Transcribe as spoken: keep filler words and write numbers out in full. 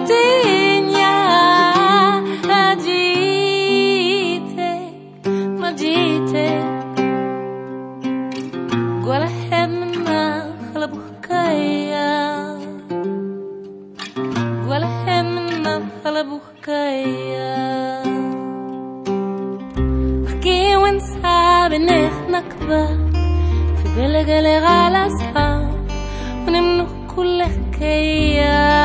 tinha agite magite ولا حنا خلبوكايا ولا حنا خلبوكايا احكي ونسحب انك نكبة في بلغ لغالسها ونمنو كل حكاية